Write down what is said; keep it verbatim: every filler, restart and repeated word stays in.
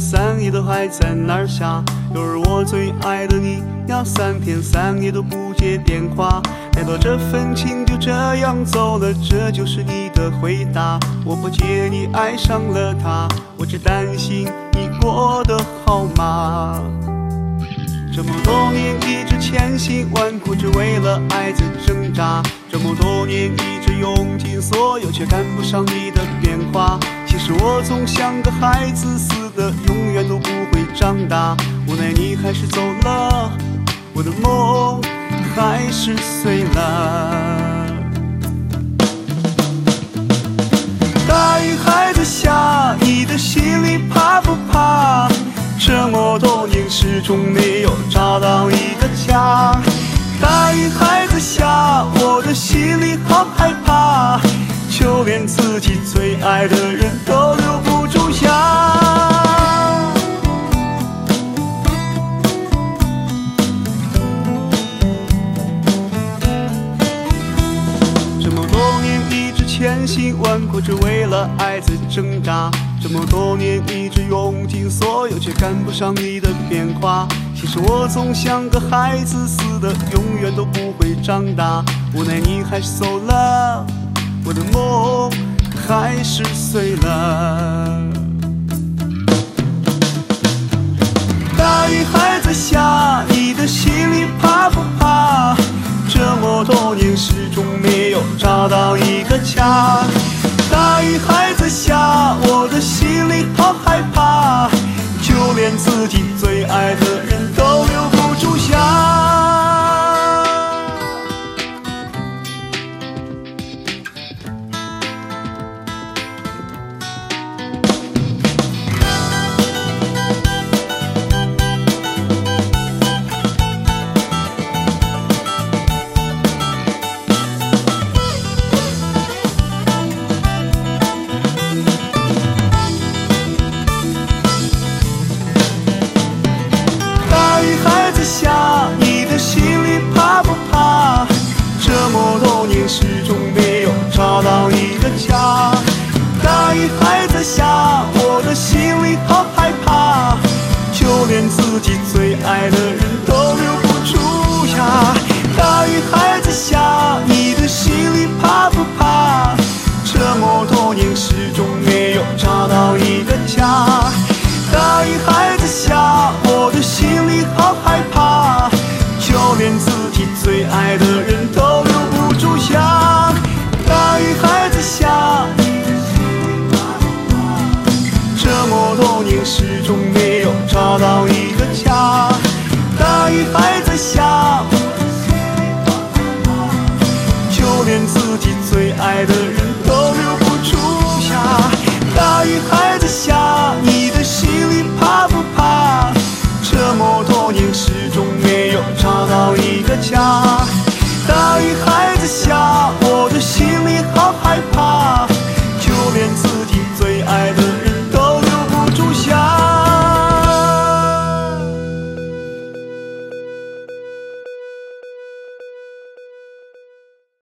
三夜都还在那儿下。有而我最爱的你，要三天三夜都不接电话。难道这份情就这样走了？这就是你的回答？我不介你爱上了他，我只担心你过得好吗？这么多年一直千辛万苦，只为了爱在挣扎。这么多年一直用尽所有，却赶不上你的变化。其实我总像个孩子似的，永远都不会长大。无奈你还是走了，我的梦还是碎了。大雨还在下，你的心里怕不怕？这么多年始终没有找到一个家。大雨还在下，我的心里好害怕，就连自己最爱的人都留不住下。这么多年一直千辛万苦，只为了爱在挣扎。这么多年一直用尽所有，却赶不上你的变化。其实我总像个孩子似的，永远都不会长大。无奈你还是走了，我的梦还是碎了。大雨还在下，你的心里怕不怕？这么多年始终没有找到一个家。大雨还在下，我的心里好害怕，就连自己最爱的人都留不住下。下，你的心里怕不怕？这么多年始终没有找到一个家。大雨还在下，我的心里好害怕，就连自己最爱的人都留不住呀。大雨还在下，你的心里怕不怕？这么多年始终没有找到一个家。大雨还在下，我的心里好害怕，就连自己最爱的人都留不住下。大雨还在下，这么多年始终没有找到一个家。大雨还在下，就连自己最爱的人都留不住下。大雨还在下，你的心里怕不怕？这么多年始终没有找到一个家。大雨还在下，我的心里好害怕，